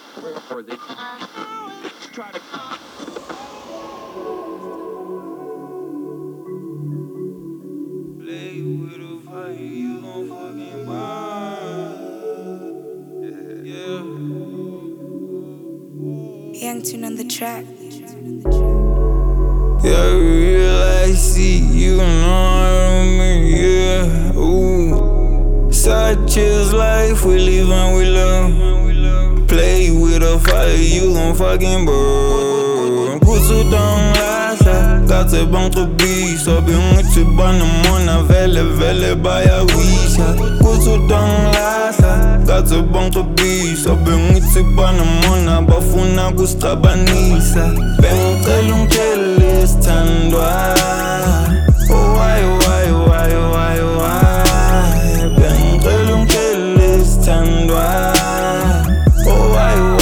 Or they try to play with a fire, you gon' fucking burn. Yeah. Young Tune on the track. Yeah, real I see you know me, yeah. Ooh, such is life, we live and we love. Play with a fire, you gon' fucking burn. Kusu don't last, got a bunch of beats. So be with you, banana, vele, baya wisha. Kusu don't last, got a bunch of beats. So be with you, banana, bafuna kustrabanisa. Bengicela ungitshele sithandwa. Oh why bengicela ungitshele sithandwa. Oh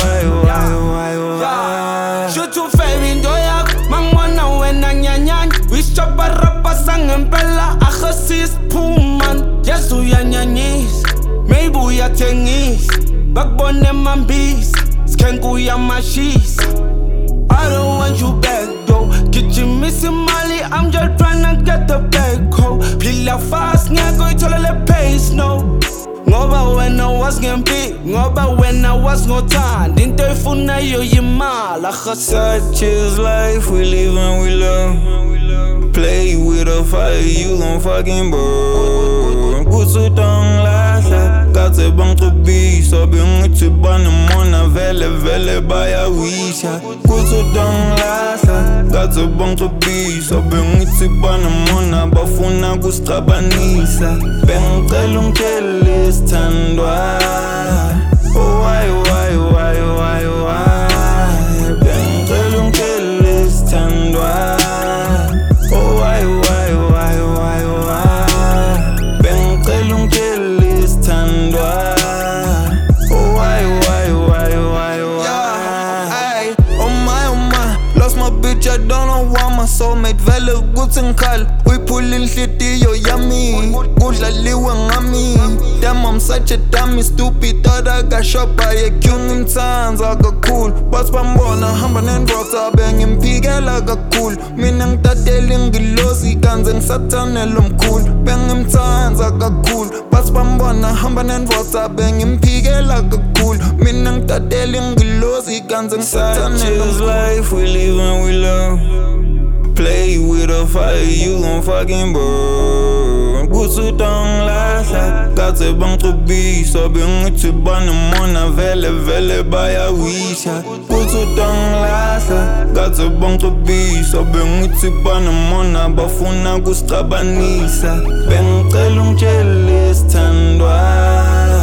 why Shoot to fame in doyak, mangwana wena nyanyany. Wish chopper rapper sang empela, akhasis puman. Yes uyanyanyis, maybe uyathengis. Bakbone mambis, skenku yamashis. I don't want you back though. Get you missing Molly, I'm just tryna get the back ho. Pila fast, ngeko itholele pace no. Ngoba when I was getting big, ngoba when I was no time. Didn't ifuna yo yimala khasa. such is life, we live and we love. Play with a fire, you gon' fucking burn. Kusu don't last, got a bunch of beats. So be with you, banana, vele, baya wisha. Kusu don't last, got a bunch of beats. So be with you, banana, bafuna kustrabanisa. Bengicela ungitshele sithandwa. Oh why bengicela ungitshele sithandwa. Oh why bengicela ungitshele sithandwa. Oh why Ay, oh my, lost my bitch, I don't know why my soulmate vele kuthi ngikhali. Uyiphula inhlitiyo yami, kudlaliwe ngami. Damn, I'm such a dummy, stupid, thought I got shot by a king in times, I got cool. Bas bambona, hamba nenrosa, bengimpikela kakhulu. Mina ngitadele ngilosi, kanze ngisathanela umkhulu. Bengimthanza kakhulu. Bas bambona, hamba nenrosa, bengimpikela kakhulu. Mina ngitadele ngilosi, kanze ngisathanela umkhulu. Such is life, we live and we love. Play with a fire, you gon' fucking burn. Kusu don't last, got a bunch of beats. So be with you, banana, vele, baya wisha. Kusu don't last, got a bunch of beats. So be with you, banana, bafuna kustrabanisa. Bengicela ungitshele sithandwa.